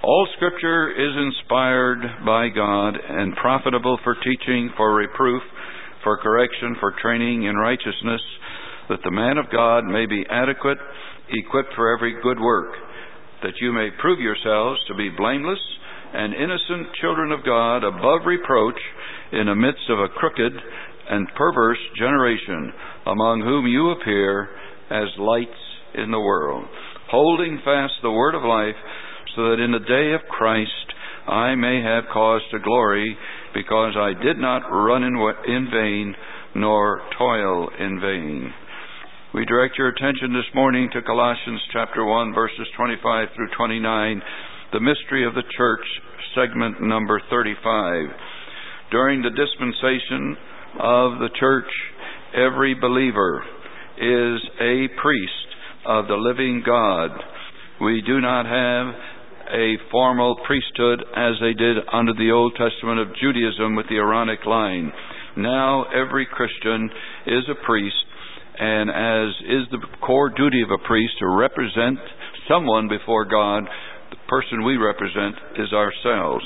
All Scripture is inspired by God and profitable for teaching, for reproof, for correction, for training in righteousness, that the man of God may be adequate, equipped for every good work, that you may prove yourselves to be blameless and innocent children of God, above reproach, in the midst of a crooked and perverse generation, among whom you appear as lights in the world, holding fast the word of life, so that in the day of Christ I may have cause to glory, because I did not run in vain, nor toil in vain. We direct your attention this morning to Colossians chapter 1, verses 25 through 29, the mystery of the church, segment number 35. During the dispensation of the church, every believer is a priest of the living God. We do not have a formal priesthood as they did under the Old Testament of Judaism with the Aaronic line. Now every Christian is a priest, and as is the core duty of a priest to represent someone before God, the person we represent is ourselves.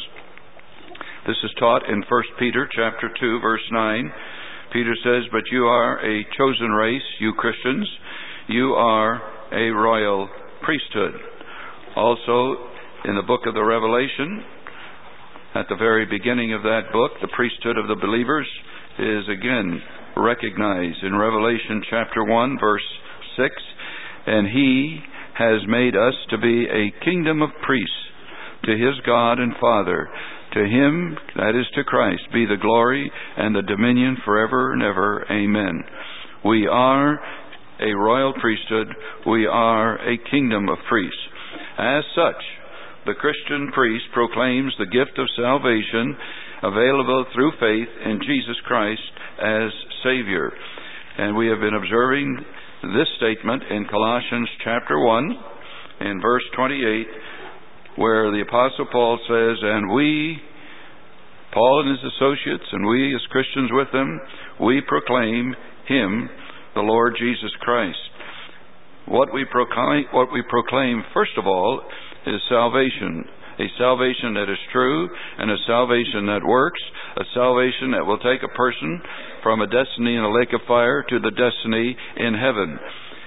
This is taught in 1 Peter chapter 2, verse 9. Peter says, "But you are a chosen race, you Christians. You are a royal priesthood." Also, in the book of the Revelation, at the very beginning of that book, the priesthood of the believers is again recognized in Revelation chapter 1, verse 6. "And he has made us to be a kingdom of priests to his God and Father. To him," that is to Christ, "be the glory and the dominion forever and ever. Amen." We are a royal priesthood. We are a kingdom of priests. As such, the Christian priest proclaims the gift of salvation available through faith in Jesus Christ as Savior. And we have been observing this statement in Colossians chapter 1, in verse 28, where the Apostle Paul says, "And we," Paul and his associates, and we as Christians with them, "we proclaim Him, the Lord Jesus Christ." What we proclaim, first of all, is salvation. A salvation that is true, and a salvation that works, a salvation that will take a person from a destiny in a lake of fire to the destiny in heaven.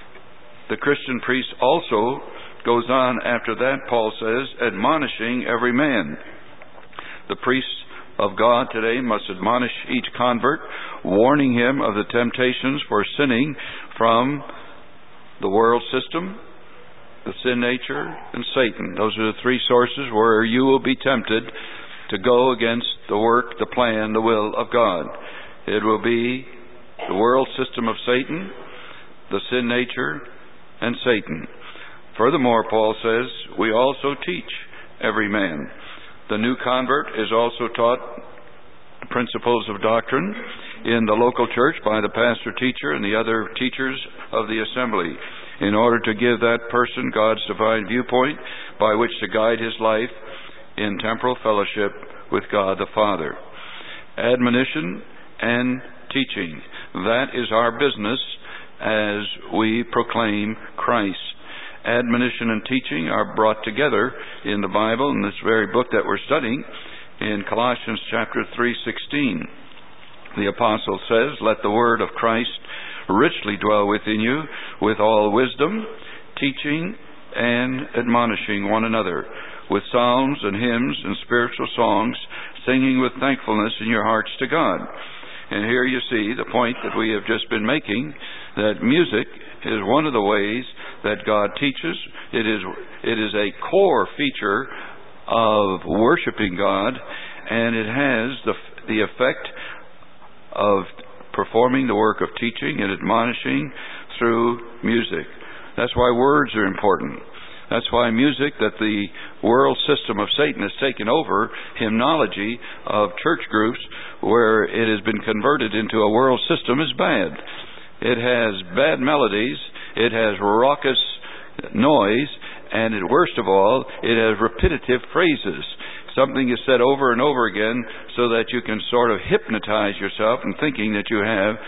The Christian priest also goes on after that, Paul says, admonishing every man. The priests of God today must admonish each convert, warning him of the temptations for sinning from the world system, the sin nature, and Satan. Those are the three sources where you will be tempted to go against the work, the plan, the will of God. It will be the world system of Satan, the sin nature, and Satan. Furthermore, Paul says, we also teach every man. The new convert is also taught the principles of doctrine in the local church by the pastor teacher and the other teachers of the assembly, in order to give that person God's divine viewpoint by which to guide his life in temporal fellowship with God the Father. Admonition and teaching, that is our business as we proclaim Christ. Admonition and teaching are brought together in the Bible, in this very book that we're studying, in Colossians chapter 3:16. The apostle says, "Let the word of Christ richly dwell within you, with all wisdom, teaching and admonishing one another, with psalms and hymns and spiritual songs, singing with thankfulness in your hearts to God." And here you see the point that we have just been making, that music is one of the ways that God teaches. It is a core feature of worshiping God, and it has the effect of performing the work of teaching and admonishing through music. That's why words are important. That's why music that the world system of Satan has taken over, hymnology of church groups where it has been converted into a world system, is bad. It has bad melodies, it has raucous noise, and worst of all, it has repetitive phrases. Something is said over and over again so that you can sort of hypnotize yourself in thinking that you have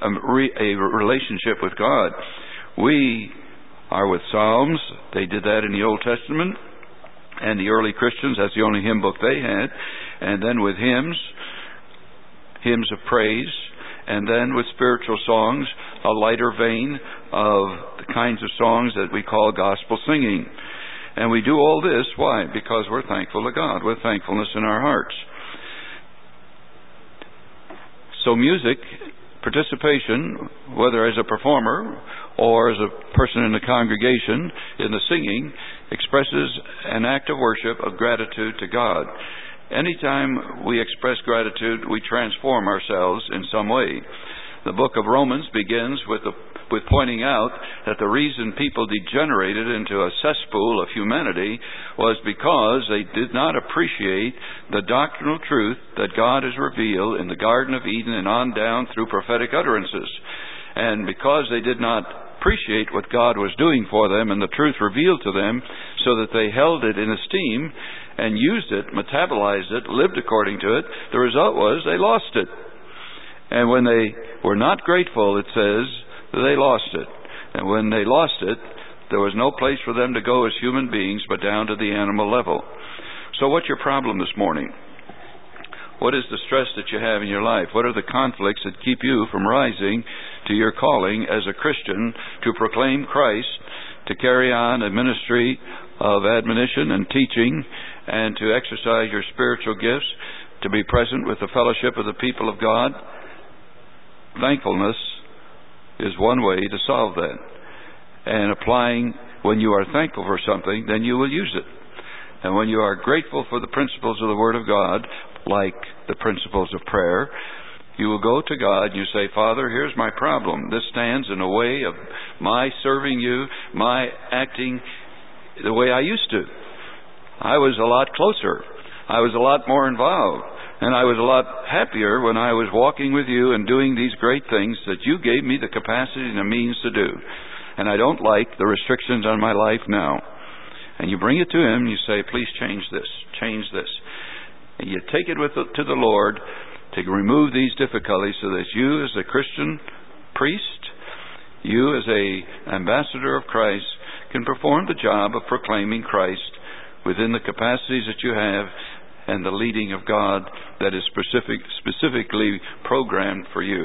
a relationship with God. We are with psalms. They did that in the Old Testament. And the early Christians, that's the only hymn book they had. And then with hymns of praise, and then with spiritual songs, a lighter vein of the kinds of songs that we call gospel singing. And we do all this, why? Because we're thankful to God, with thankfulness in our hearts. So music, participation, whether as a performer or as a person in the congregation, in the singing, expresses an act of worship, of gratitude to God. Anytime we express gratitude, we transform ourselves in some way. The book of Romans begins with pointing out that the reason people degenerated into a cesspool of humanity was because they did not appreciate the doctrinal truth that God has revealed in the Garden of Eden and on down through prophetic utterances. And because they did not appreciate what God was doing for them and the truth revealed to them, so that they held it in esteem and used it, metabolized it, lived according to it, the result was they lost it. And when they were not grateful, it says, they lost it. And when they lost it, there was no place for them to go as human beings but down to the animal level. So what's your problem this morning? What is the stress that you have in your life? What are the conflicts that keep you from rising to your calling as a Christian to proclaim Christ, to carry on a ministry of admonition and teaching, and to exercise your spiritual gifts, to be present with the fellowship of the people of God? Thankfulness is one way to solve that. And applying, when you are thankful for something, then you will use it. And when you are grateful for the principles of the Word of God, like the principles of prayer, you will go to God and you say, Father, here's my problem. This stands in the way of my serving you, my acting the way I used to. I was a lot closer. I was a lot more involved. And I was a lot happier when I was walking with you and doing these great things that you gave me the capacity and the means to do. And I don't like the restrictions on my life now. And you bring it to Him and you say, please change this, change this. And you take it to the Lord to remove these difficulties so that you as a Christian priest, you as an ambassador of Christ, can perform the job of proclaiming Christ within the capacities that you have and the leading of God that is specifically programmed for you.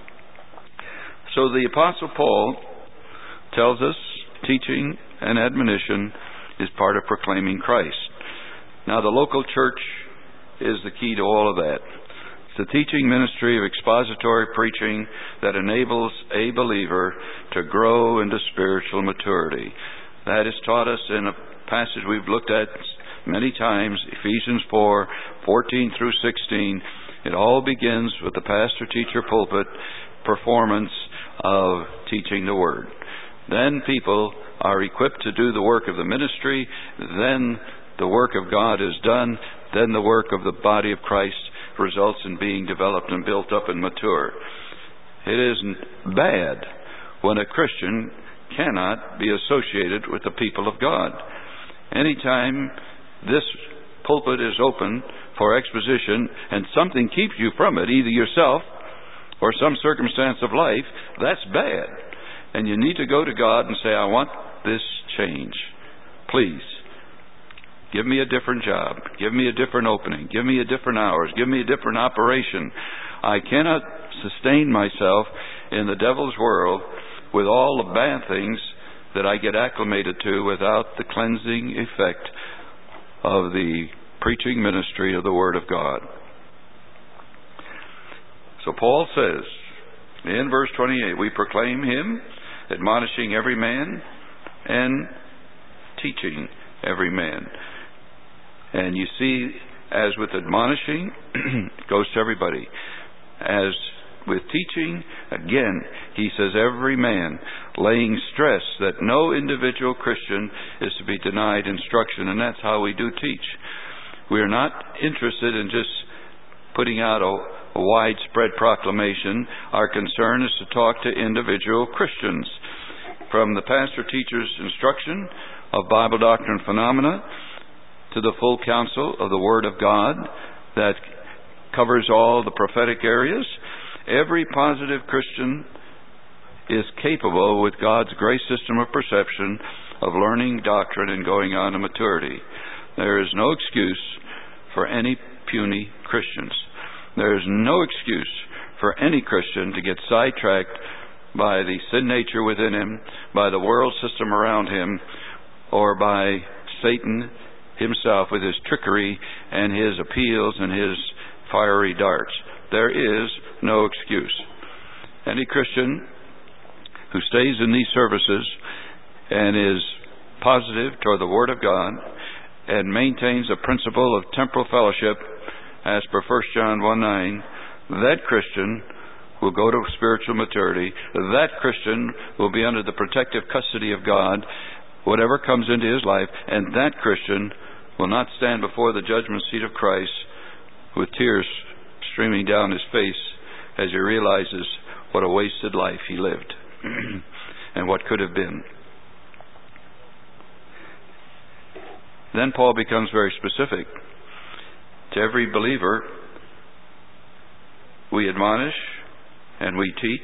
So the Apostle Paul tells us teaching and admonition is part of proclaiming Christ. Now the local church is the key to all of that. It's the teaching ministry of expository preaching that enables a believer to grow into spiritual maturity. That is taught us in a passage we've looked at many times, Ephesians 4:14 through 16. It all begins with the pastor-teacher pulpit performance of teaching the Word. Then people are equipped to do the work of the ministry. Then the work of God is done. Then the work of the body of Christ results in being developed and built up and mature. It isn't bad when a Christian cannot be associated with the people of God. Anytime this pulpit is open for exposition and something keeps you from it, either yourself or some circumstance of life, that's bad. And you need to go to God and say, I want this change. Please, give me a different job. Give me a different opening. Give me a different hours. Give me a different operation. I cannot sustain myself in the devil's world with all the bad things that I get acclimated to without the cleansing effect of the preaching ministry of the Word of God. So Paul says in verse 28, we proclaim Him, admonishing every man and teaching every man. And you see, as with admonishing, it goes to everybody. As with teaching, again, he says every man, laying stress that no individual Christian is to be denied instruction, and that's how we do teach. We are not interested in just putting out a widespread proclamation. Our concern is to talk to individual Christians. From the pastor-teacher's instruction of Bible doctrine and phenomena to the full counsel of the Word of God that covers all the prophetic areas, every positive Christian is capable, with God's grace system of perception, of learning doctrine and going on to maturity. There is no excuse for any puny Christians. There is no excuse for any Christian to get sidetracked by the sin nature within him, by the world system around him, or by Satan himself with his trickery and his appeals and his fiery darts. There is no excuse. Any Christian who stays in these services and is positive toward the Word of God and maintains a principle of temporal fellowship as per 1 John 1:9, that Christian will go to spiritual maturity. That Christian will be under the protective custody of God, whatever comes into his life, and that Christian will not stand before the judgment seat of Christ with tears streaming down his face as he realizes what a wasted life he lived and what could have been. Then Paul becomes very specific. To every believer, we admonish and we teach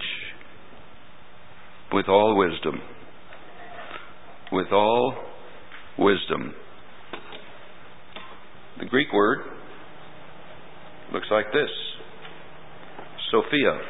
with all wisdom. With all wisdom. The Greek word looks like this. Sophia.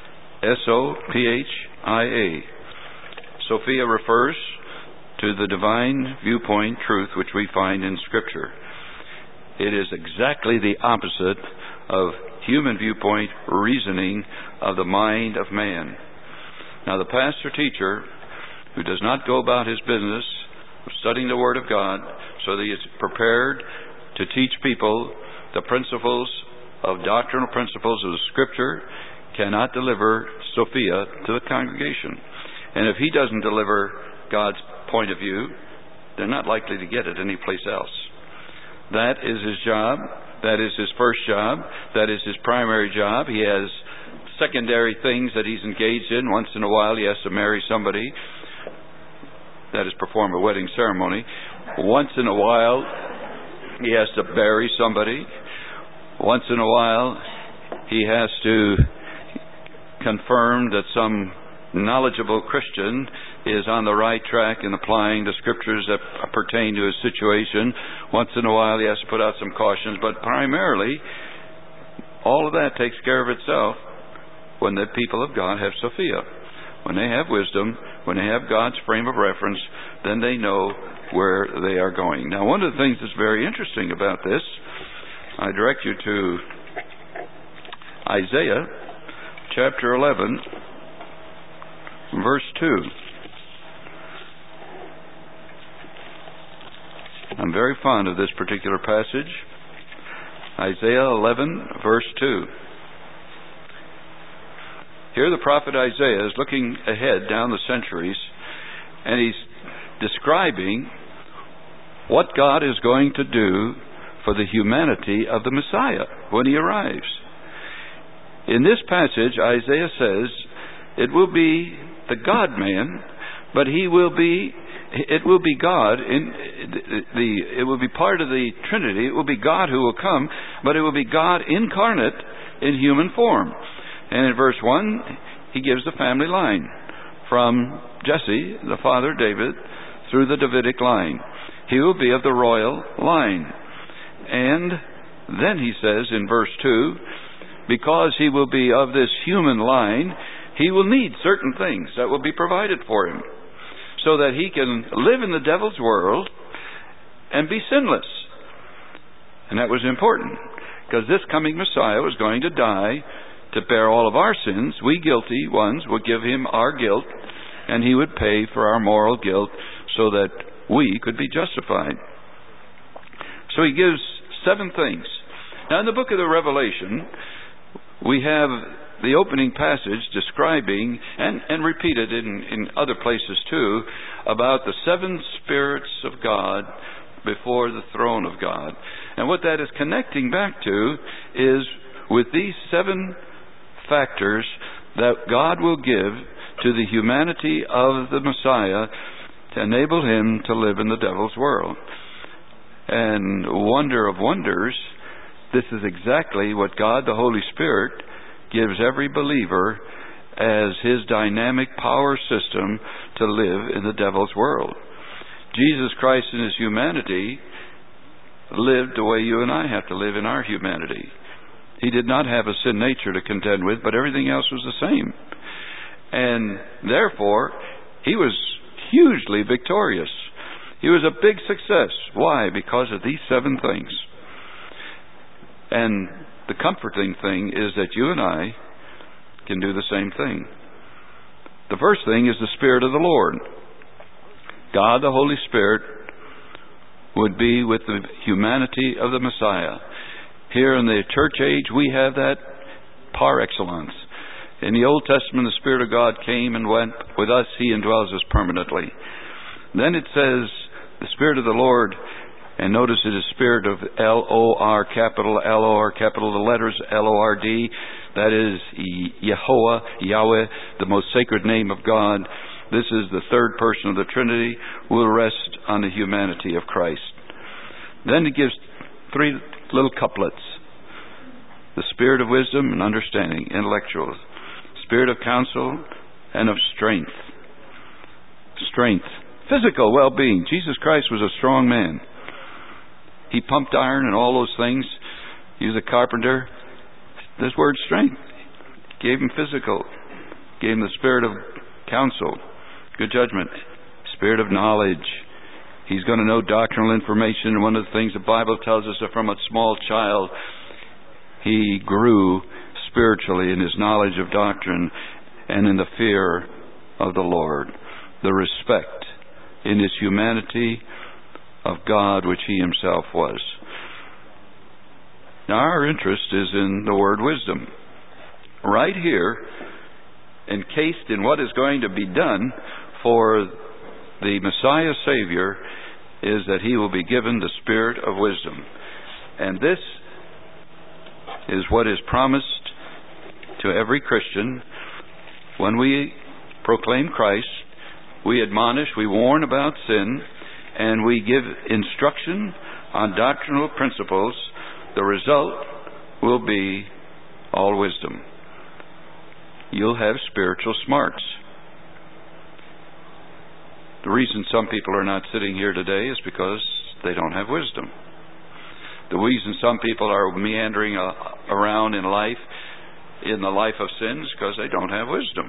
S-O-P-H-I-A. Sophia refers to the divine viewpoint truth which we find in Scripture. It is exactly the opposite of human viewpoint reasoning of the mind of man. Now, the pastor-teacher who does not go about his business of studying the Word of God so that he is prepared to teach people the principles of doctrinal principles of the Scripture cannot deliver Sophia to the congregation. And if he doesn't deliver God's point of view, they're not likely to get it anyplace else. That is his job. That is his first job. That is his primary job. He has secondary things that he's engaged in. Once in a while he has to marry somebody. That is, perform a wedding ceremony. Once in a while he has to bury somebody. Once in a while he has to confirm that some knowledgeable Christian is on the right track in applying the Scriptures that pertain to his situation. Once in a while he has to put out some cautions, but primarily all of that takes care of itself when the people of God have Sophia. When they have wisdom, when they have God's frame of reference, then they know where they are going. Now, one of the things that's very interesting about this, I direct you to Isaiah chapter 11, verse 2. I'm very fond of this particular passage. Isaiah 11, verse 2. Here the prophet Isaiah is looking ahead down the centuries, and he's describing what God is going to do for the humanity of the Messiah when he arrives. In this passage, Isaiah says, it will be the God-man, but it will be God. It will be part of the Trinity. It will be God who will come, but it will be God incarnate in human form. And in verse 1, he gives the family line from Jesse, the father of David, through the Davidic line. He will be of the royal line. And then he says in verse 2, because he will be of this human line, he will need certain things that will be provided for him so that he can live in the devil's world and be sinless. And that was important because this coming Messiah was going to die to bear all of our sins. We guilty ones would give him our guilt, and he would pay for our moral guilt so that we could be justified. So he gives 7 things. Now in the book of the Revelation, we have the opening passage describing, and repeated in other places too, about the 7 spirits of God before the throne of God. And what that is connecting back to is with these 7 factors that God will give to the humanity of the Messiah to enable him to live in the devil's world. And wonder of wonders, this is exactly what God the Holy Spirit gives every believer as his dynamic power system to live in the devil's world. Jesus Christ in his humanity lived the way you and I have to live in our humanity. He did not have a sin nature to contend with, but everything else was the same. And therefore, he was hugely victorious. He was a big success. Why? Because of these 7 things. And the comforting thing is that you and I can do the same thing. The first thing is the Spirit of the Lord. God, the Holy Spirit, would be with the humanity of the Messiah. Here in the church age, we have that par excellence. In the Old Testament, the Spirit of God came and went. With us, He indwells us permanently. Then it says, the Spirit of the Lord, and notice it is Spirit of L-O-R, capital L-O-R, capital the letters L-O-R-D. That is Yehovah, Yahweh, the most sacred name of God. This is the third person of the Trinity, will rest on the humanity of Christ. Then it gives 3 little couplets. The Spirit of wisdom and understanding, intellectual. Spirit of counsel and of strength. Strength. Physical well-being. Jesus Christ was a strong man. He pumped iron and all those things. He was a carpenter. This word strength gave him physical. Gave him the spirit of counsel. Good judgment. Spirit of knowledge. He's going to know doctrinal information. And one of the things the Bible tells us that from a small child, he grew spiritually in his knowledge of doctrine and in the fear of the Lord. The respect in his humanity of God, which he himself was. Now our interest is in the word wisdom. Right here, encased in what is going to be done for the Messiah Savior, is that he will be given the spirit of wisdom. And this is what is promised to every Christian. When we proclaim Christ, we admonish, we warn about sin, and we give instruction on doctrinal principles. The result will be all wisdom. You'll have spiritual smarts. The reason some people are not sitting here today is because they don't have wisdom. The reason some people are meandering around in life, in the life of sin, is because they don't have wisdom.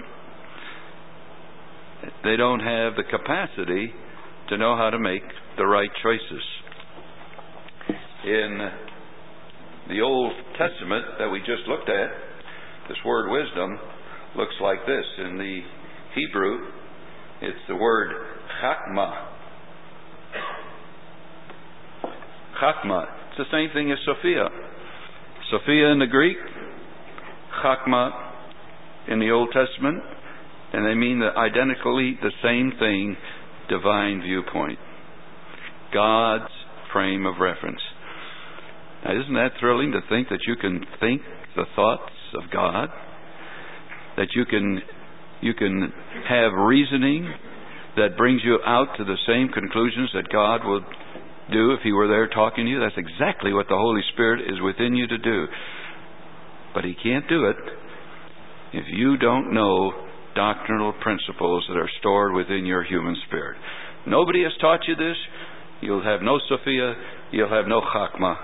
They don't have the capacity to know how to make the right choices. In the Old Testament that we just looked at, this word wisdom looks like this. In the Hebrew, it's the word chakma. Chakma. It's the same thing as Sophia. Sophia in the Greek, chakma in the Old Testament, and they mean identically the same thing, divine viewpoint. God's frame of reference. Now, isn't that thrilling to think that you can think the thoughts of God? That you can have reasoning that brings you out to the same conclusions that God would do if He were there talking to you? That's exactly what the Holy Spirit is within you to do. But He can't do it if you don't know doctrinal principles that are stored within your human spirit. Nobody has taught you this. You'll have no Sophia. You'll have no Chakma.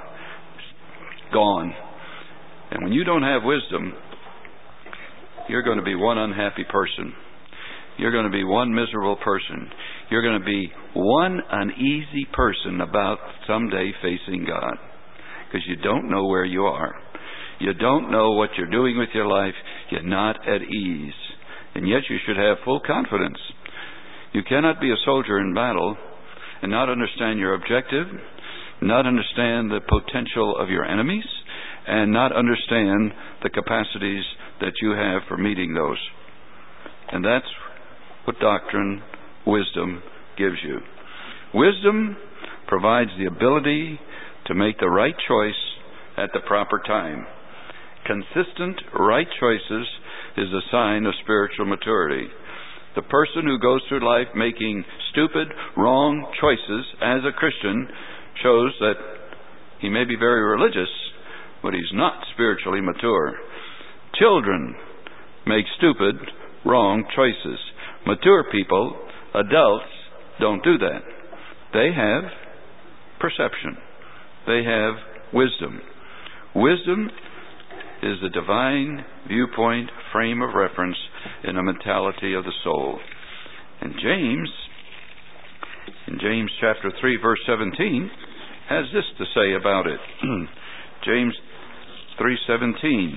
Gone. And when you don't have wisdom, you're going to be one unhappy person. You're going to be one miserable person. You're going to be one uneasy person about someday facing God. Because you don't know where you are. You don't know what you're doing with your life. You're not at ease. And yet you should have full confidence. You cannot be a soldier in battle and not understand your objective, not understand the potential of your enemies, and not understand the capacities that you have for meeting those. And that's what doctrine, wisdom, gives you. Wisdom provides the ability to make the right choice at the proper time. Consistent right choices is a sign of spiritual maturity. The person who goes through life making stupid, wrong choices as a Christian shows that he may be very religious, but he's not spiritually mature. Children make stupid, wrong choices. Mature people, adults, don't do that. They have perception. they have wisdom. Wisdom is a divine viewpoint, frame of reference in the mentality of the soul. And James, in James chapter 3, verse 17, has this to say about it. James 3:17.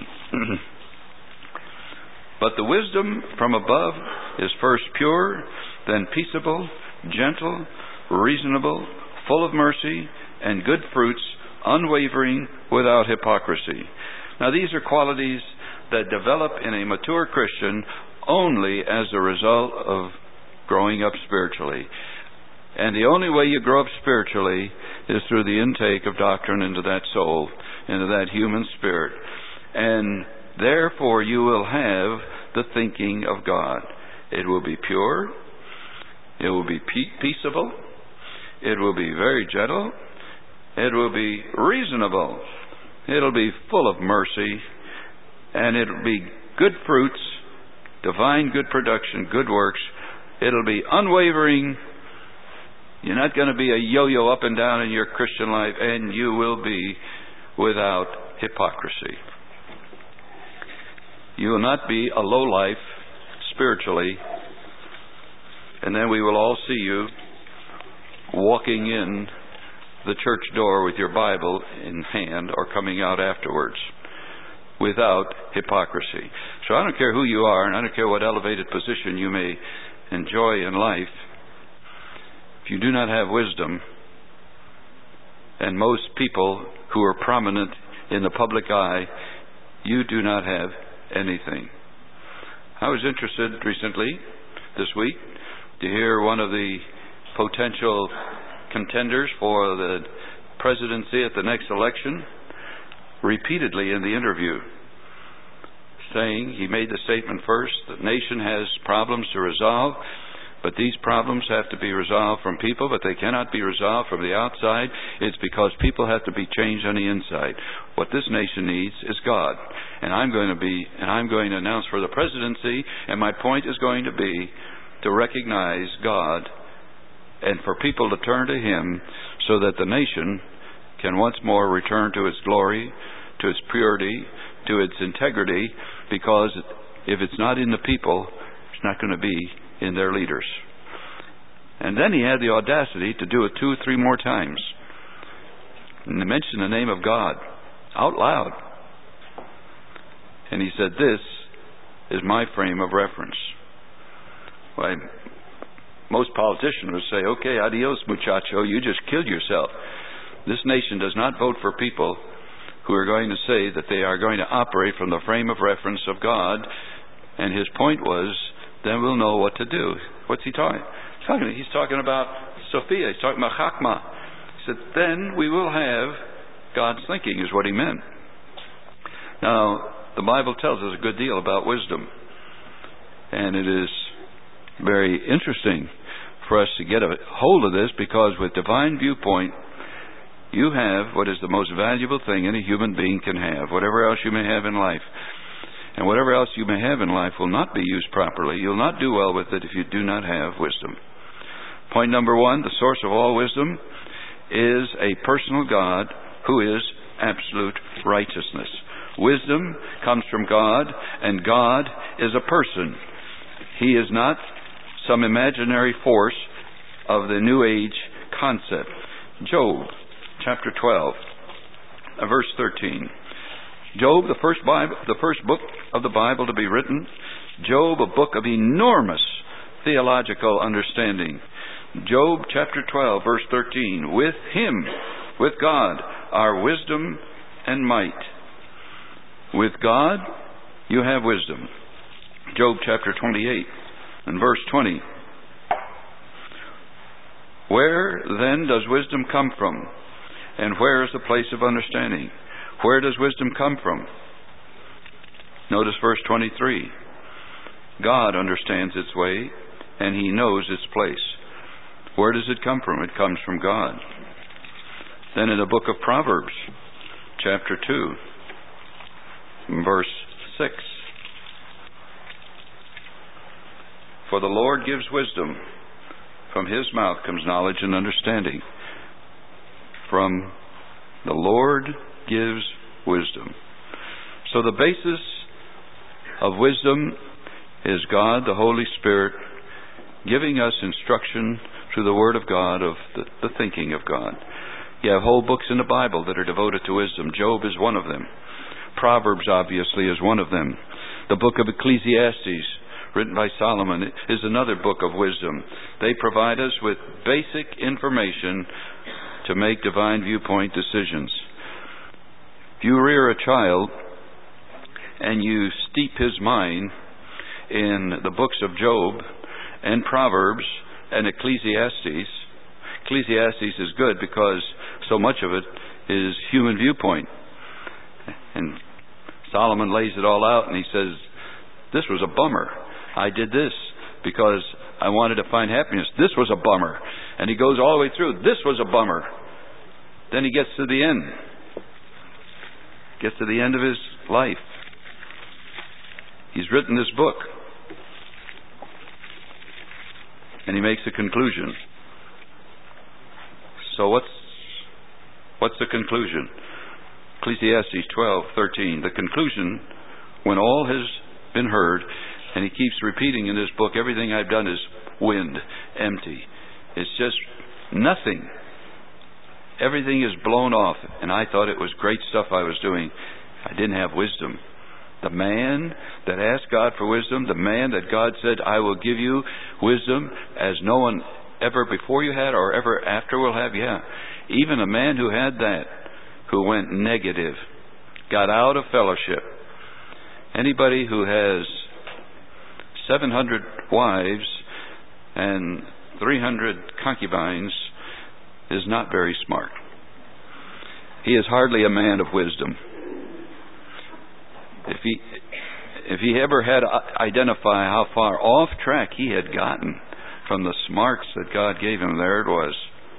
But the wisdom from above is first pure, then peaceable, gentle, reasonable, full of mercy and good fruits, unwavering, without hypocrisy. Now these are qualities that develop in a mature Christian only as a result of growing up spiritually. And the only way you grow up spiritually is through the intake of doctrine into that soul, into that human spirit. And therefore you will have the thinking of God. It will be pure. It will be peaceable. It will be very gentle. It will be reasonable. It'll be full of mercy. And it'll be good fruits, divine good production, good works. It'll be unwavering. You're not going to be a yo-yo up and down in your Christian life, and you will be without hypocrisy. You will not be a lowlife spiritually, and then we will all see you walking in the church door with your Bible in hand or coming out afterwards without hypocrisy. So I don't care who you are, and I don't care what elevated position you may enjoy in life. If you do not have wisdom, and most people who are prominent in the public eye, you do not have anything. I was interested recently, this week, to hear one of the potential contenders for the presidency at the next election repeatedly in the interview, saying, he made the statement first, the nation has problems to resolve, but these problems have to be resolved from people, but they cannot be resolved from the outside. It's because people have to be changed on the inside. What this nation needs is God. And I'm going to announce for the presidency, and my point is going to be to recognize God and for people to turn to Him so that the nation can once more return to its glory, to its purity, to its integrity, because if it's not in the people, it's not going to be in their leaders. And then he had the audacity to do it 2 or 3 more times. And to mention the name of God out loud. And he said, this is my frame of reference. Well, most politicians would say, okay, adios muchacho, you just killed yourself. This nation does not vote for people who are going to say that they are going to operate from the frame of reference of God. And his point was, then we'll know what to do. What's he talking? He's talking about Sophia. He's talking about Chachma. He said, then we will have God's thinking, is what he meant. Now, the Bible tells us a good deal about wisdom. And it is very interesting for us to get a hold of this, because with divine viewpoint, you have what is the most valuable thing any human being can have, whatever else you may have in life. And whatever else you may have in life will not be used properly. You'll not do well with it if you do not have wisdom. Point number 1, the source of all wisdom is a personal God who is absolute righteousness. Wisdom comes from God, and God is a person. He is not some imaginary force of the New Age concept. Job, chapter 12, verse 13. Job, the first book of the Bible to be written. Job, a book of enormous theological understanding. Job chapter 12, verse 13. With Him, with God, are wisdom and might. With God, you have wisdom. Job chapter 28 and verse 20. Where then does wisdom come from? And where is the place of understanding? Where does wisdom come from? Notice verse 23. God understands its way, and He knows its place. Where does it come from? It comes from God. Then in the book of Proverbs, chapter 2, verse 6. For the Lord gives wisdom. From His mouth comes knowledge and understanding. From The Lord gives wisdom. So the basis of wisdom is God, the Holy Spirit, giving us instruction through the Word of God of the thinking of God. You have whole books in the Bible that are devoted to wisdom. Job is one of them. Proverbs, obviously, is one of them. The book of Ecclesiastes, written by Solomon, is another book of wisdom. They provide us with basic information to make divine viewpoint decisions. If you rear a child and you steep his mind in the books of Job and Proverbs and Ecclesiastes is good because so much of it is human viewpoint. And Solomon lays it all out and he says, this was a bummer. I did this because I wanted to find happiness. This was a bummer. And he goes all the way through. This was a bummer. Then he gets to the end. Gets to the end of his life. He's written this book. And he makes a conclusion. So what's the conclusion? Ecclesiastes 12:13. The conclusion, when all has been heard, and he keeps repeating in this book, everything I've done is wind, empty. It's just nothing. Everything is blown off. And I thought it was great stuff I was doing. I didn't have wisdom. The man that asked God for wisdom, the man that God said, I will give you wisdom as no one ever before you had or ever after will have. Yeah. Even a man who had that, who went negative, got out of fellowship. Anybody who has 700 wives and 300 concubines is not very smart. He is hardly a man of wisdom. If he ever had to identify how far off track he had gotten from the smarts that God gave him, there it was.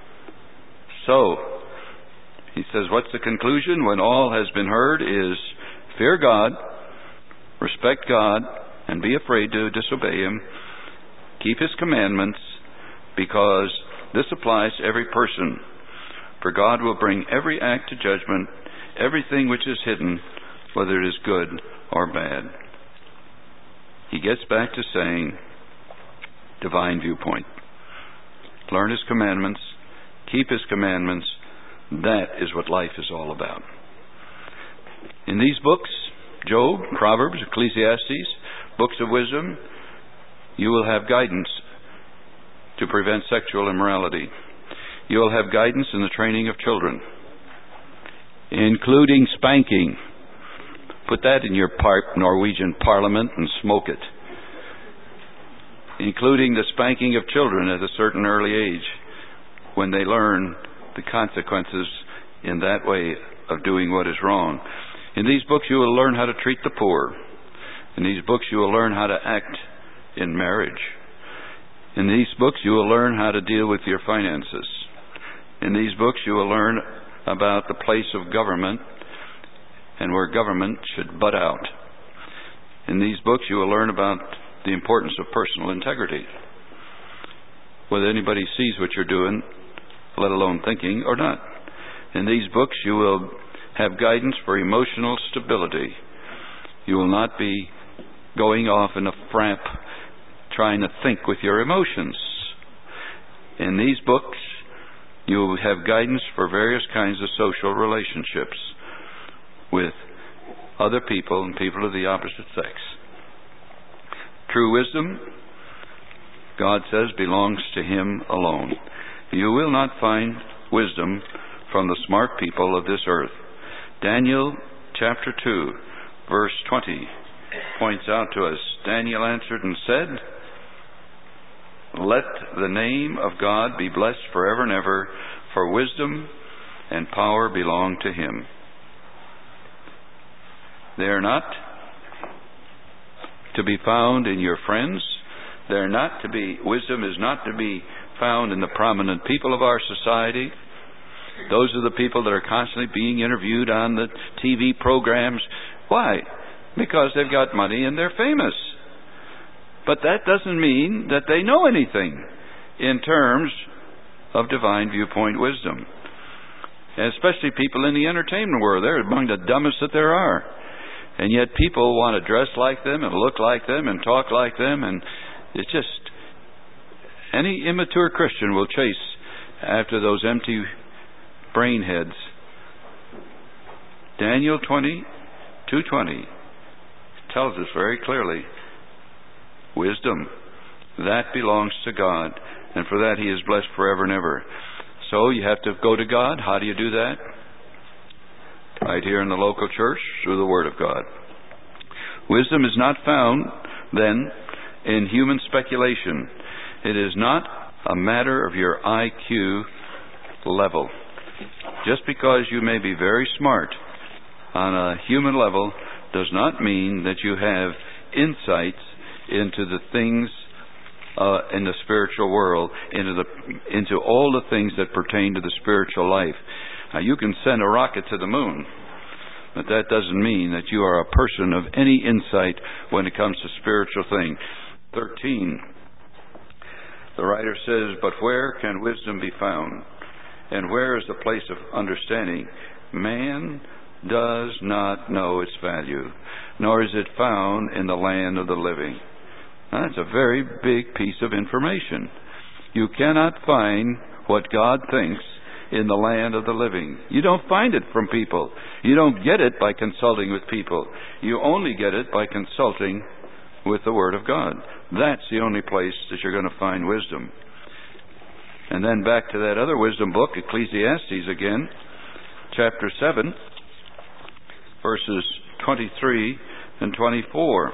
So, he says, what's the conclusion when all has been heard is fear God, respect God, and be afraid to disobey Him. Keep His commandments, because this applies to every person. For God will bring every act to judgment, everything which is hidden, whether it is good or bad. He gets back to saying, divine viewpoint. Learn His commandments, keep His commandments. That is what life is all about. In these books, Job, Proverbs, Ecclesiastes, books of wisdom, you will have guidance to prevent sexual immorality. You will have guidance in the training of children, including spanking. Put that in your Norwegian parliament and smoke it. Including the spanking of children at a certain early age, when they learn the consequences in that way of doing what is wrong. In these books you will learn how to treat the poor. In these books you will learn how to act in marriage. In these books you will learn how to deal with your finances. In these books you will learn about the place of government and where government should butt out. In these books you will learn about the importance of personal integrity. Whether anybody sees what you're doing, let alone thinking, or not. In these books you will have guidance for emotional stability. You will not be going off in a framp trying to think with your emotions. In these books you will have guidance for various kinds of social relationships with other people and people of the opposite sex. True wisdom, God says, belongs to Him alone. You will not find wisdom from the smart people of this earth. Daniel chapter 2, verse 20 points out to us, Daniel answered and said, let the name of God be blessed forever and ever, for wisdom and power belong to Him. They are not to be found in your friends. Wisdom is not to be found in the prominent people of our society. Those are the people that are constantly being interviewed on the TV programs. Why? Because they've got money and they're famous. But that doesn't mean that they know anything in terms of divine viewpoint wisdom. And especially people in the entertainment world. They're among the dumbest that there are. And yet people want to dress like them and look like them and talk like them. And it's just, any immature Christian will chase after those empty brain heads. Daniel 2:20 tells us very clearly, wisdom, that belongs to God, and for that He is blessed forever and ever. So you have to go to God. How do you do that? Right here in the local church, through the Word of God. Wisdom is not found, then, in human speculation. It is not a matter of your IQ level. Just because you may be very smart on a human level does not mean that you have insights into the things in the spiritual world, into all the things that pertain to the spiritual life. Now, you can send a rocket to the moon, but that doesn't mean that you are a person of any insight when it comes to spiritual things. 13, the writer says, "But where can wisdom be found? And where is the place of understanding? Man does not know its value, nor is it found in the land of the living." Now, that's a very big piece of information. You cannot find what God thinks in the land of the living. You don't find it from people. You don't get it by consulting with people. You only get it by consulting with the Word of God. That's the only place that you're going to find wisdom. And then back to that other wisdom book, Ecclesiastes again, chapter 7, verses 23 and 24.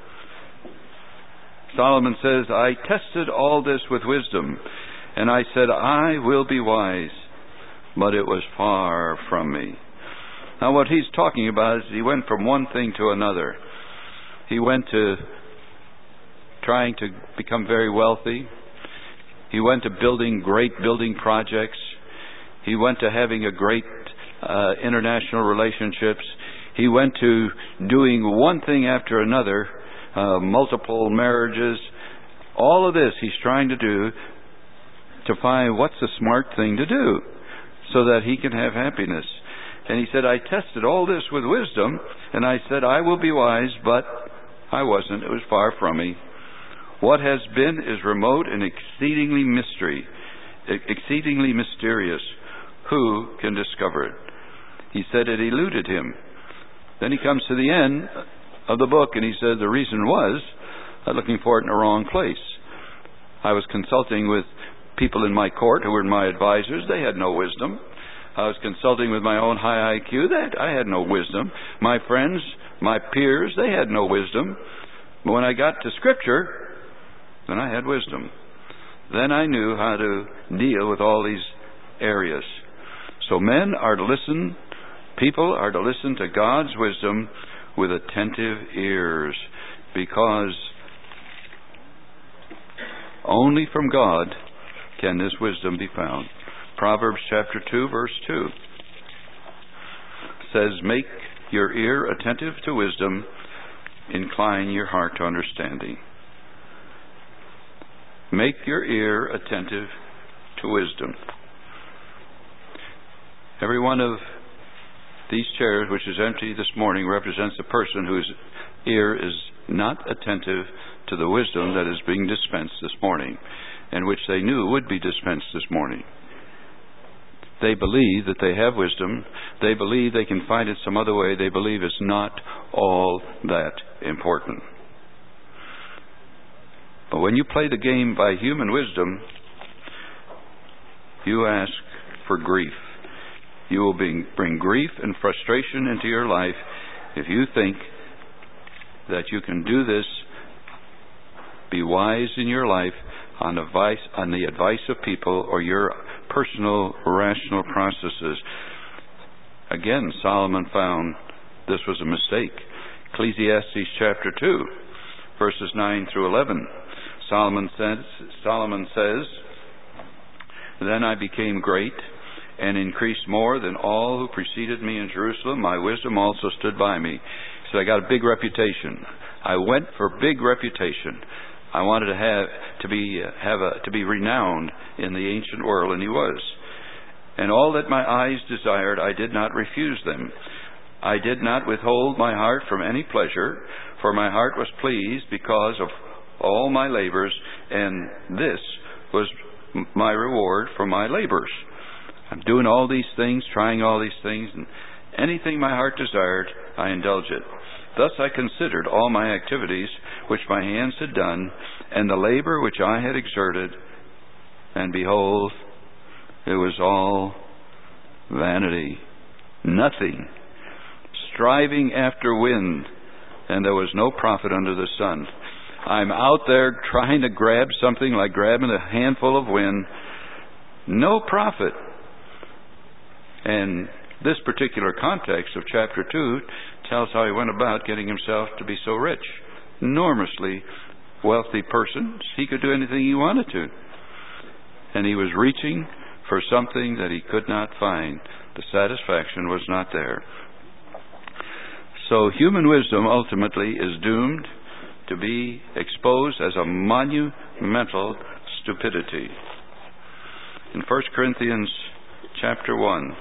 Solomon says, "I tested all this with wisdom, and I said, I will be wise, but it was far from me." Now what he's talking about is he went from one thing to another. He went to trying to become very wealthy. He went to building great building projects. He went to having a great international relationships. He went to doing one thing after another, multiple marriages. All of this he's trying to do to find what's the smart thing to do so that he can have happiness. And he said, "I tested all this with wisdom, and I said, I will be wise, but I wasn't. It was far from me. What has been is remote and exceedingly mysterious. Who can discover it?" He said it eluded him. Then he comes to the end of the book and he said the reason was looking for it in the wrong place. I was consulting with people in my court who were my advisors. They had no wisdom. I was consulting with my own high IQ. I had no wisdom. My friends, my peers, they had no wisdom. But when I got to Scripture, then I had wisdom. Then I knew how to deal with all these areas. So men are to listen, people are to listen to God's wisdom with attentive ears, because only from God can this wisdom be found. Proverbs chapter 2, verse 2 says, "Make your ear attentive to wisdom, incline your heart to understanding." Make your ear attentive to wisdom. Every one of these chairs, which is empty this morning, represents a person whose ear is not attentive to the wisdom that is being dispensed this morning, and which they knew would be dispensed this morning. They believe that they have wisdom. They believe they can find it some other way. They believe it's not all that important. But when you play the game by human wisdom, you ask for grief. You will bring grief and frustration into your life if you think that you can do this, be wise in your life on the advice of people or your personal rational processes. Again, Solomon found this was a mistake. Ecclesiastes chapter 2, verses 9 through 11. Solomon says, "Then I became great and increased more than all who preceded me in Jerusalem. My wisdom also stood by me." So I got a big reputation. I went for big reputation. I wanted to be renowned in the ancient world, and he was. and all that my eyes desired I did not refuse them. I did not withhold my heart from any pleasure, for my heart was pleased because of all my labors, and this was my reward for my labors. I'm doing all these things, trying all these things, and anything my heart desired, I indulge it. Thus I considered all my activities which my hands had done, and the labor which I had exerted, and behold, it was all vanity, nothing, striving after wind, and there was no profit under the sun. I'm out there trying to grab something like grabbing a handful of wind, no profit. And this particular context of chapter 2 tells how he went about getting himself to be so rich. Enormously wealthy person. He could do anything he wanted to. And he was reaching for something that he could not find. The satisfaction was not there. So human wisdom ultimately is doomed to be exposed as a monumental stupidity. In 1 Corinthians chapter 1,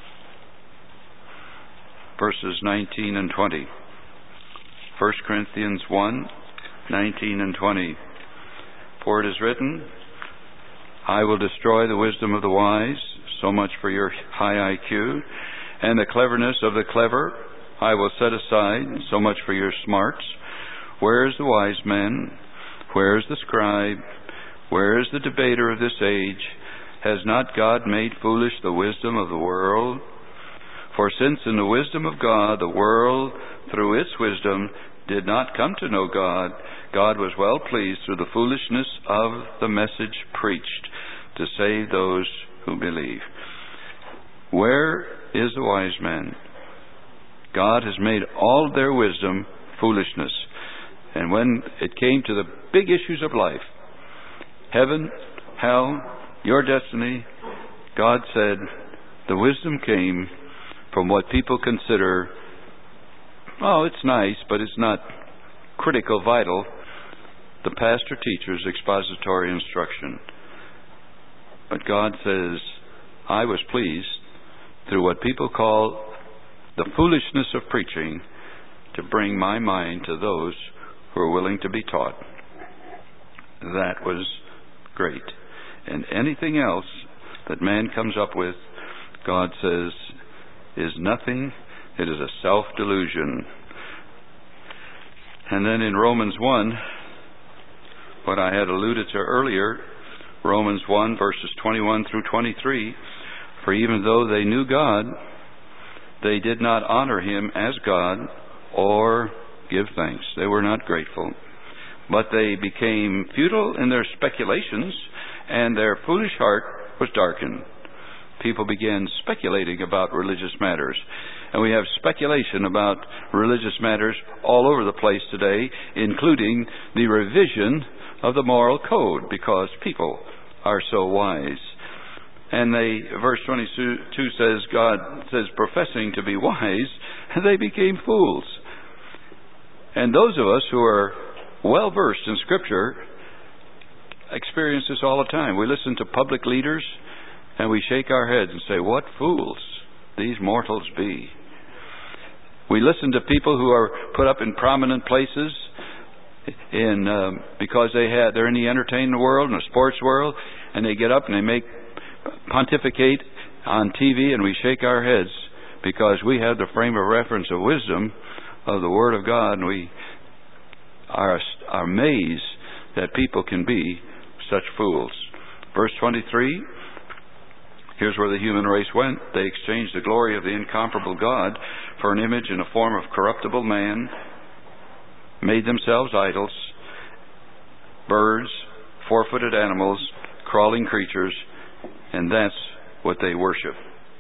verses 19 and 20. 1 Corinthians 1, 19 and 20. For it is written, I will destroy the wisdom of the wise, so much for your high IQ, and the cleverness of the clever I will set aside, so much for your smarts. Where is the wise man? Where is the scribe? Where is the debater of this age? Has not God made foolish the wisdom of the world? For since in the wisdom of God, the world, through its wisdom, did not come to know God, God was well pleased through the foolishness of the message preached to save those who believe. Where is the wise man? God has made all of their wisdom foolishness. And when it came to the big issues of life, heaven, hell, your destiny, God said, the wisdom came from what people consider, oh, it's nice, but it's not critical, vital, the pastor teacher's expository instruction. But God says, I was pleased through what people call the foolishness of preaching to bring my mind to those who are willing to be taught. That was great. And anything else that man comes up with, God says, is nothing. It is a self-delusion. And then in Romans 1, what I had alluded to earlier, Romans 1 verses 21 through 23, for even though they knew God, they did not honor him as God or give thanks. They were not grateful. But they became futile in their speculations, and their foolish heart was darkened. People began speculating about religious matters. And we have speculation about religious matters all over the place today, including the revision of the moral code, because people are so wise. And verse 22 says, God says, professing to be wise, they became fools. And those of us who are well versed in Scripture experience this all the time. We listen to public leaders and we shake our heads and say, what fools these mortals be. We listen to people who are put up in prominent places because they're in the entertainment world and the sports world, and they get up and they pontificate on TV, and we shake our heads because we have the frame of reference of wisdom of the Word of God, and we are amazed that people can be such fools. Verse 23, here's where the human race went. They exchanged the glory of the incomparable God for an image in a form of corruptible man, made themselves idols, birds, four-footed animals, crawling creatures, and that's what they worship.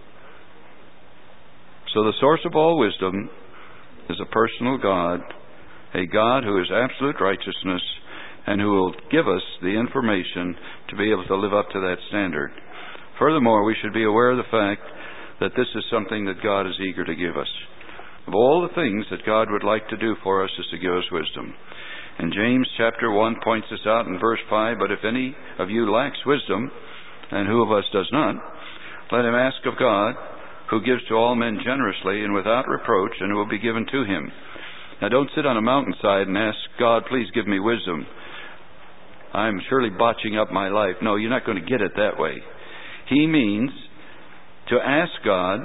So the source of all wisdom is a personal God, a God who is absolute righteousness and who will give us the information to be able to live up to that standard. Furthermore, we should be aware of the fact that this is something that God is eager to give us. Of all the things that God would like to do for us is to give us wisdom. And James chapter 1 points this out in verse 5, but if any of you lacks wisdom, and who of us does not, Let him ask of God, who gives to all men generously and without reproach, and it will be given to him. Now don't sit on a mountainside and ask God, please give me wisdom. I'm surely botching up my life. No, you're not going to get it that way. He means to ask God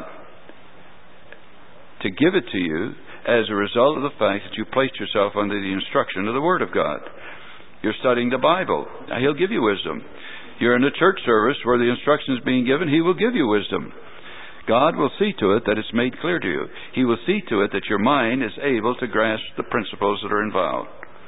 to give it to you as a result of the fact that you placed yourself under the instruction of the Word of God. You're studying the Bible. Now, He'll give you wisdom. You're in a church service where the instruction is being given. He will give you wisdom. God will see to it that it's made clear to you. He will see to it that your mind is able to grasp the principles that are involved.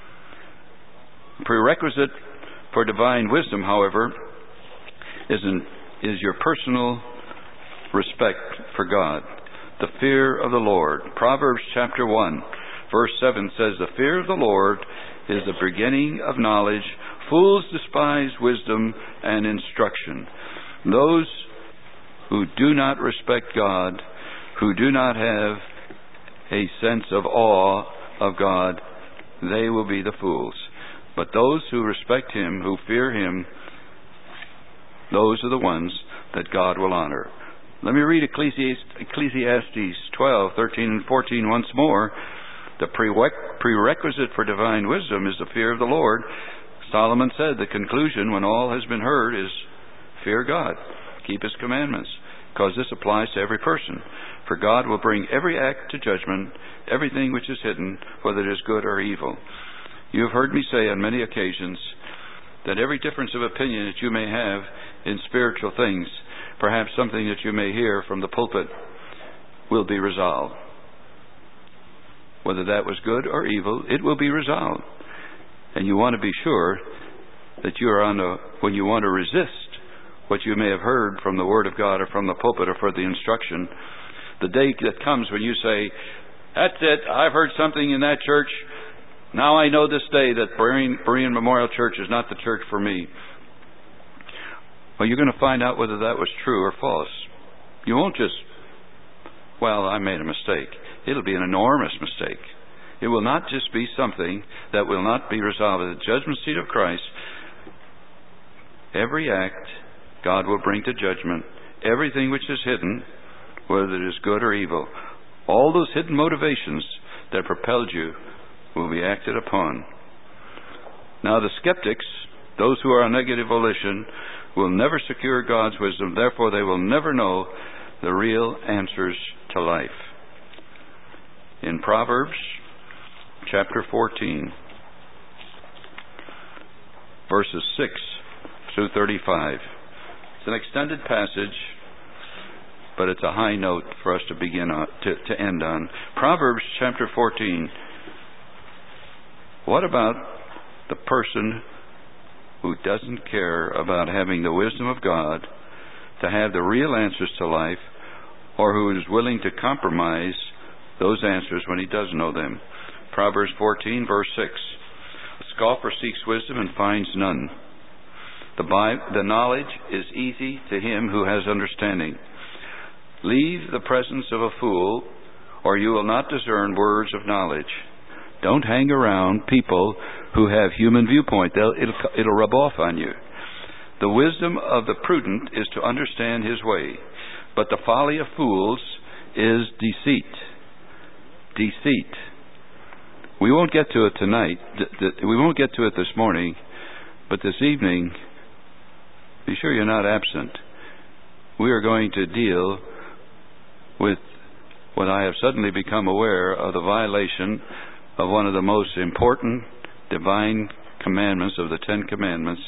Prerequisite for divine wisdom, however, is your personal respect for God. The fear of the Lord. Proverbs chapter 1, verse 7 says, "The fear of the Lord is the beginning of knowledge. Fools despise wisdom and instruction." Those who do not respect God, who do not have a sense of awe of God, they will be the fools. But those who respect Him, who fear Him, those are the ones that God will honor. Let me read Ecclesiastes 12, 13, and 14 once more. The prerequisite for divine wisdom is the fear of the Lord. Solomon said the conclusion when all has been heard is fear God, keep His commandments, because this applies to every person. For God will bring every act to judgment, everything which is hidden, whether it is good or evil. You have heard me say on many occasions that every difference of opinion that you may have in spiritual things, perhaps something that you may hear from the pulpit, will be resolved. Whether that was good or evil, it will be resolved. And you want to be sure that you are when you want to resist what you may have heard from the Word of God or from the pulpit or for the instruction, the day that comes when you say, "That's it, I've heard something in that church. Now I know this day that Berean Memorial Church is not the church for me." Well, you're going to find out whether that was true or false. You won't just, "Well, I made a mistake." It'll be an enormous mistake. It will not just be something that will not be resolved at the judgment seat of Christ. Every act God will bring to judgment. Everything which is hidden, whether it is good or evil. All those hidden motivations that propelled you will be acted upon. Now the skeptics, those who are on negative volition, will never secure God's wisdom. Therefore they will never know the real answers to life. In Proverbs chapter 14, verses 6 through 35. It's an extended passage, but it's a high note for us to begin on, to end on. Proverbs chapter 14. What about the person who doesn't care about having the wisdom of God to have the real answers to life, or who is willing to compromise those answers when he does know them? Proverbs 14, verse 6. A scoffer seeks wisdom and finds none. The knowledge is easy to him who has understanding. Leave the presence of a fool, or you will not discern words of knowledge. Don't hang around people who have human viewpoint. It'll rub off on you. The wisdom of the prudent is to understand his way, but the folly of fools is deceit. Deceit. We won't get to it tonight. We won't get to it this morning, but this evening, be sure you're not absent. We are going to deal with what I have suddenly become aware of, the violation of one of the most important divine commandments of the Ten Commandments,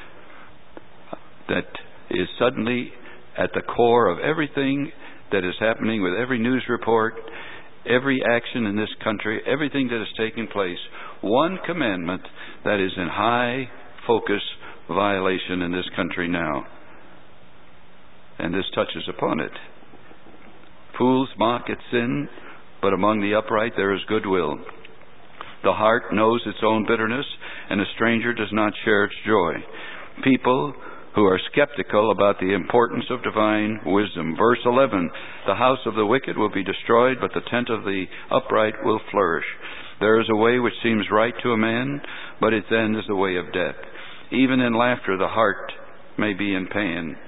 that is suddenly at the core of everything that is happening with every news report, every action in this country, everything that is taking place. One commandment that is in high focus violation in this country now. And this touches upon it. Fools mock at sin, but among the upright there is goodwill. The heart knows its own bitterness, and a stranger does not share its joy. People who are skeptical about the importance of divine wisdom. Verse 11, the house of the wicked will be destroyed, but the tent of the upright will flourish. There is a way which seems right to a man, but its end is the way of death. Even in laughter the heart may be in pain,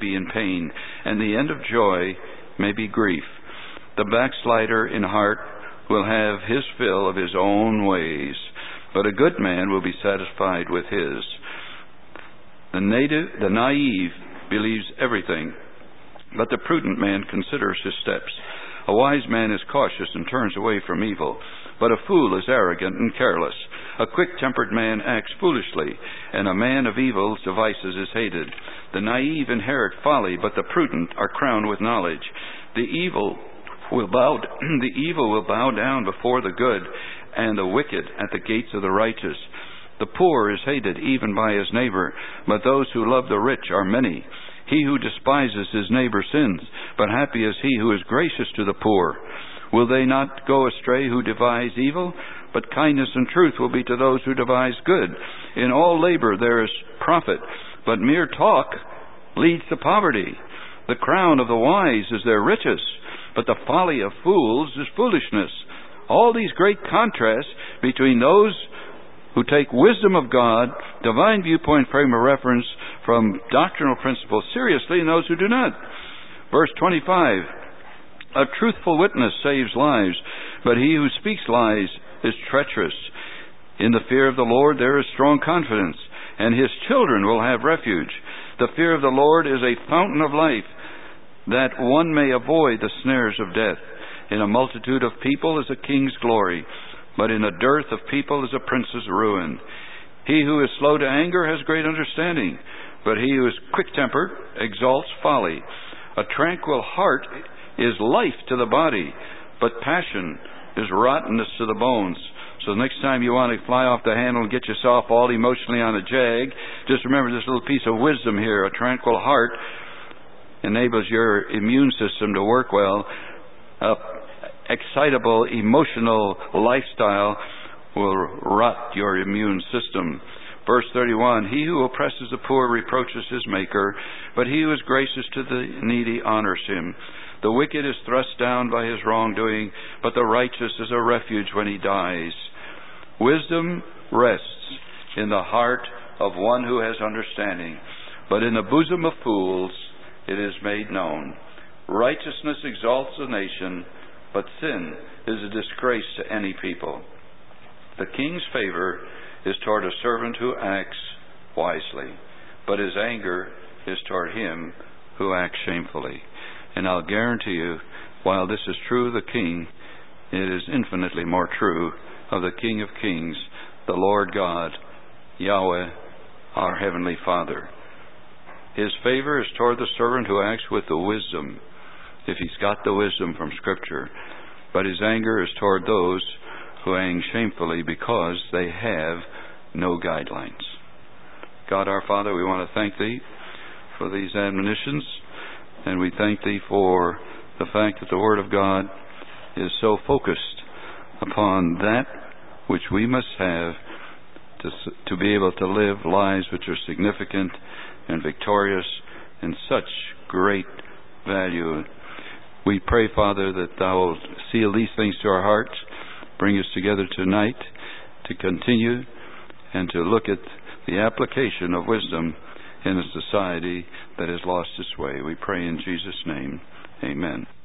and the end of joy may be grief. The backslider in heart will have his fill of his own ways, but a good man will be satisfied with his. The naive believes everything, but the prudent man considers his steps. A wise man is cautious and turns away from evil, but a fool is arrogant and careless. A quick-tempered man acts foolishly, and a man of evil devices is hated. The naive inherit folly, but the prudent are crowned with knowledge. The evil will bow down before the good, and the wicked at the gates of the righteous. The poor is hated even by his neighbor, but those who love the rich are many. He who despises his neighbor sins, but happy is he who is gracious to the poor. Will they not go astray who devise evil? But kindness and truth will be to those who devise good. In all labor there is profit, but mere talk leads to poverty. The crown of the wise is their riches, but the folly of fools is foolishness. All these great contrasts between those who take wisdom of God, divine viewpoint frame of reference from doctrinal principles seriously, and those who do not. Verse 25, a truthful witness saves lives, but he who speaks lies is treacherous. In the fear of the Lord there is strong confidence, and his children will have refuge. The fear of the Lord is a fountain of life, that one may avoid the snares of death. In a multitude of people is a king's glory, but in a dearth of people is a prince's ruin. He who is slow to anger has great understanding, but he who is quick-tempered exalts folly. A tranquil heart is life to the body, but passion is rottenness to the bones. So the next time you want to fly off the handle and get yourself all emotionally on a jag, just remember this little piece of wisdom here. A tranquil heart enables your immune system to work well. Excitable, emotional lifestyle will rot your immune system. Verse 31, he who oppresses the poor reproaches his maker, but he who is gracious to the needy honors him. The wicked is thrust down by his wrongdoing, but the righteous is a refuge when he dies. Wisdom rests in the heart of one who has understanding, but in the bosom of fools it is made known. Righteousness exalts a nation, but sin is a disgrace to any people. The king's favor is toward a servant who acts wisely, but his anger is toward him who acts shamefully. And I'll guarantee you, while this is true of the king, it is infinitely more true of the King of Kings, the Lord God, Yahweh, our Heavenly Father. His favor is toward the servant who acts with the wisdom, if he's got the wisdom from Scripture. But his anger is toward those who act shamefully because they have no guidelines. God our Father, we want to thank Thee for these admonitions, and we thank Thee for the fact that the Word of God is so focused upon that which we must have to be able to live lives which are significant and victorious and such great value. We pray, Father, that Thou will seal these things to our hearts, bring us together tonight to continue and to look at the application of wisdom in a society that has lost its way. We pray in Jesus' name. Amen.